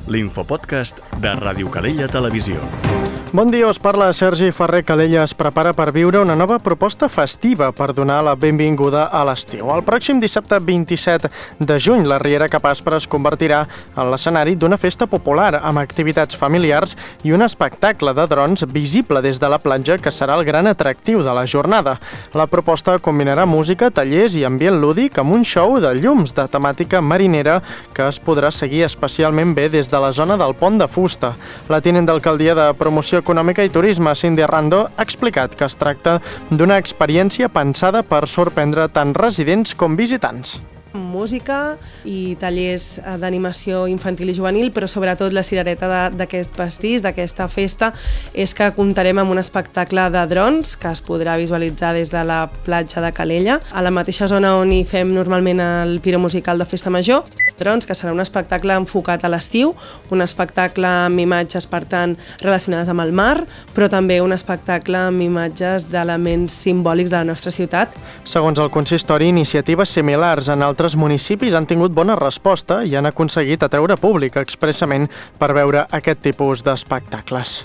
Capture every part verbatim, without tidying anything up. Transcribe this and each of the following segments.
l'infopodcast de Ràdio Calella Televisió. Bon dia, us parla Sergi Ferrer. Calella es prepara per viure una nova proposta festiva per donar la benvinguda a l'estiu. El pròxim dissabte vint-i-set de juny, la Riera Capaspra es convertirà en l'escenari d'una festa popular amb activitats familiars i un espectacle de drons visible des de la platja que serà el gran atractiu de la jornada. La proposta combinarà música, tallers i ambient lúdic amb un show de llums de temàtica marinera que es podrà seguir especialment bé des de la zona del Pont de Fusta. La tinent d'alcaldia de Promoció Econòmica i Turisme, Cindy Rando, ha explicat que es tracta d'una experiència pensada per sorprendre tant residents com visitants. Música i tallers d'animació infantil i juvenil, però sobretot la cirereta d'aquest pastís, d'aquesta festa, és que comptarem amb un espectacle de drons que es podrà visualitzar des de la platja de Calella, a la mateixa zona on hi fem normalment el piromusical de Festa Major. Drons, que serà un espectacle enfocat a l'estiu, un espectacle amb imatges, per tant, relacionades amb el mar, però també un espectacle amb imatges d'elements simbòlics de la nostra ciutat. Segons el consistori, iniciatives similars en altres municipis han tingut bona resposta i han aconseguit atreure públic expressament per veure aquest tipus d'espectacles.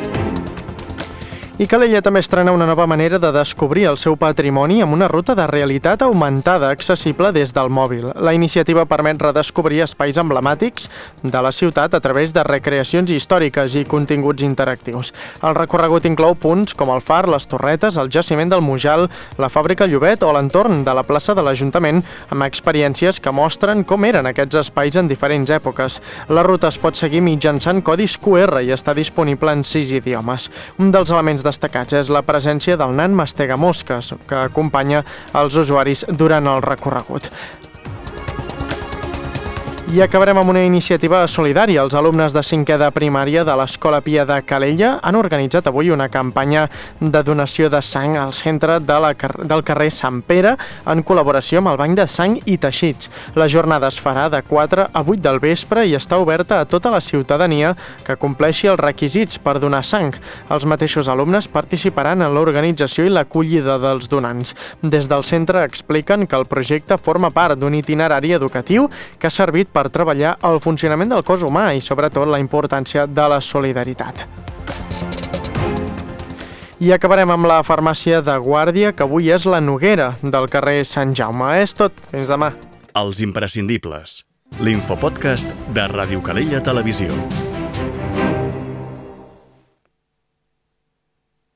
I Calella també estrena una nova manera de descobrir el seu patrimoni amb una ruta de realitat augmentada accessible des del mòbil. La iniciativa permet redescobrir espais emblemàtics de la ciutat a través de recreacions històriques i continguts interactius. El recorregut inclou punts com el Far, les Torretes, el jaciment del Mujal, la fàbrica Llobet o l'entorn de la plaça de l'Ajuntament, amb experiències que mostren com eren aquests espais en diferents èpoques. La ruta es pot seguir mitjançant codis Q R i està disponible en sis idiomes. Un dels elements destacats és la presència del nan mastegamosques, que acompanya els usuaris durant el recorregut. I acabarem amb una iniciativa solidària. Els alumnes de cinquè de primària de l'Escola Pia de Calella han organitzat avui una campanya de donació de sang al centre de la, del carrer Sant Pere en col·laboració amb el Banc de Sang i Teixits. La jornada es farà de quatre a vuit del vespre i està oberta a tota la ciutadania que compleixi els requisits per donar sang. Els mateixos alumnes participaran en l'organització i l'acollida dels donants. Des del centre expliquen que el projecte forma part d'un itinerari educatiu que ha servit per per treballar el funcionament del cos humà i, sobretot, la importància de la solidaritat. I acabarem amb la farmàcia de Guàrdia, que avui és la Noguera del carrer Sant Jaume. És tot. Fins demà. Els imprescindibles. L'infopodcast de Ràdio Calella Televisió.